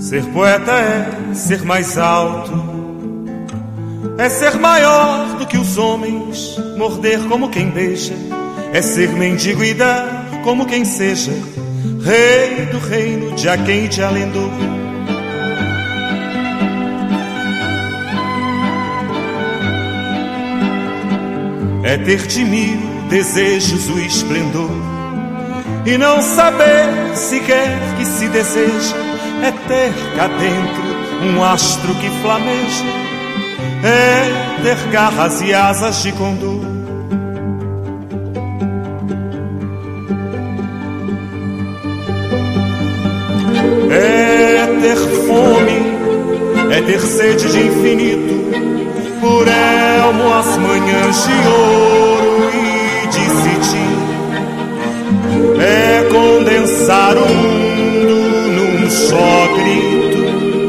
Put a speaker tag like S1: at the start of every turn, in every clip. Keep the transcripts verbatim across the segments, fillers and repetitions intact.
S1: Ser poeta é ser mais alto, é ser maior do que os homens, morder como quem beija, é ser mendigo e dar como quem seja, rei do reino de Aquém e de Alendor. É ter de mil desejos o esplendor e não saber sequer que se deseja, é ter cá dentro um astro que flameja, é ter garras e asas de condor. É ter fome, é ter sede de infinito, por elmo as manhãs de ouro e de cetim. É condensar o mundo num só grito.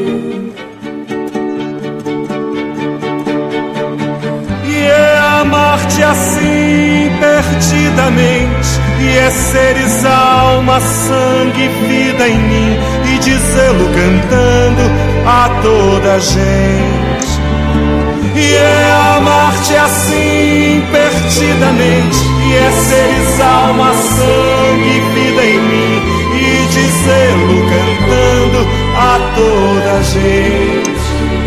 S1: E é amar-te assim perdidamente, e é seres alma, sangue, vida em mim, e dizê-lo cantando a toda a gente. E é amar-te assim perdidamente, e é seres alma, sangue, vida em mim, e dizê-lo cantando a toda a gente.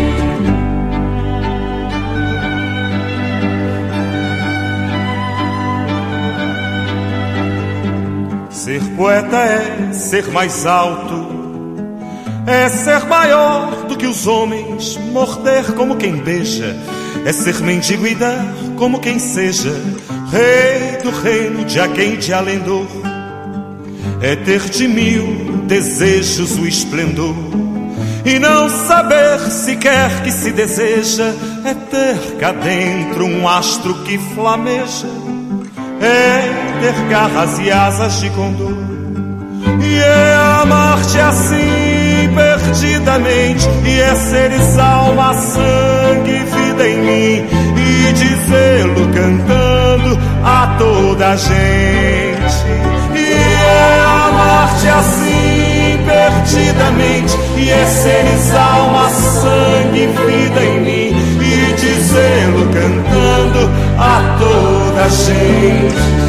S1: Ser poeta é ser mais alto, é ser maior do que os homens, morder como quem beija, é ser mendigo e dar como quem seja, rei do reino de Aquém e de Alendor. É ter de mil desejos o esplendor e não saber sequer que se deseja, é ter cá dentro um astro que flameja, é ter garras e asas de condor. E é amar-te assim perdidamente, e é seres alma, sangue, vida em mim, e dizê-lo cantando a toda a gente. E é amar-te assim perdidamente, e é seres alma, sangue, vida em mim, e dizê-lo cantando a toda a gente.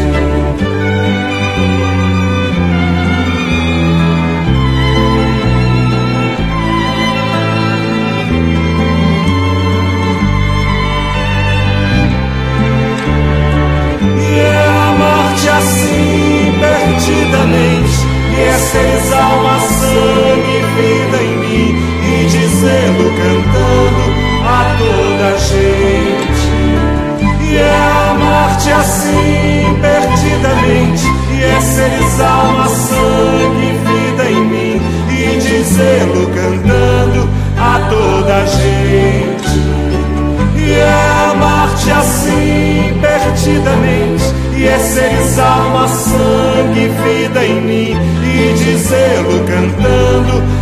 S1: Assim perdidamente, e é seres alma, sangue, vida em mim, e dizê-lo cantando a toda a gente. E é amar-te assim perdidamente, e é seres alma, sangue, vida em mim, e dizê-lo cantando a toda a gente. E é amar-te assim perdidamente, e é seres alma, sangue, vida em mim, e dizê-lo cantando